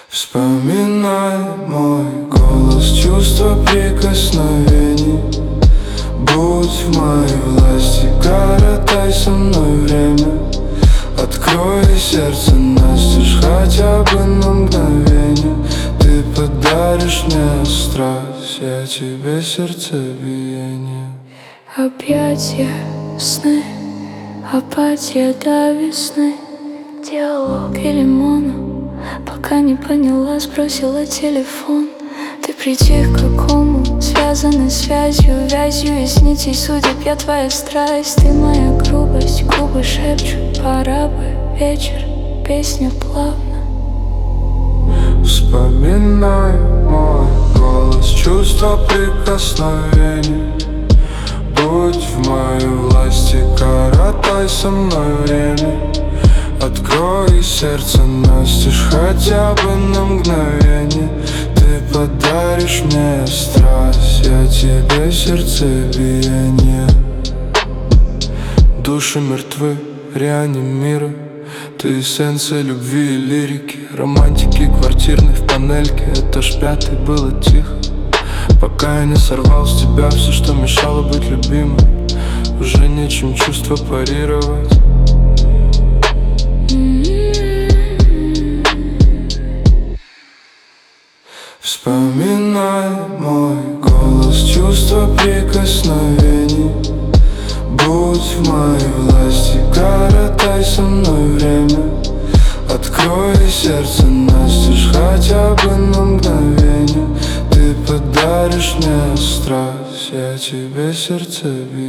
Вспоминай мой голос, чувство прикосновений. Будь в моей власти, коротай со мной время. Открой сердце настежь хотя бы на мгновение. Ты подаришь мне страсть, я тебе сердцебиение. Объятия, сны, апатия до весны. Диалог и лимона, пока не поняла, сбросила телефон. Ты притих к какому, связаны связью, вязью из нитей судеб. Я твоя страсть, ты моя грубость. Губы шепчут, пора бы вечер, песня плавно. Вспоминай мой голос, чувство прикосновений. Будь в моей власти, коротай со мной время. Открой сердце настежь хотя бы на мгновение. Ты подаришь мне страсть, я тебе сердцебиение. Души мертвы, реанимируй. Ты эссенция любви и лирики, романтики квартирной в панельке. Этаж 5, было тихо, пока я не сорвал с тебя все, что мешало быть любимой. Уже нечем чувства парировать. Вспоминай мой голос, чувство прикосновений. Будь в моей власти, коротай со мной время. Открой сердце настежь хотя бы на мгновение. Ты подаришь мне страсть, я тебе сердцебиение.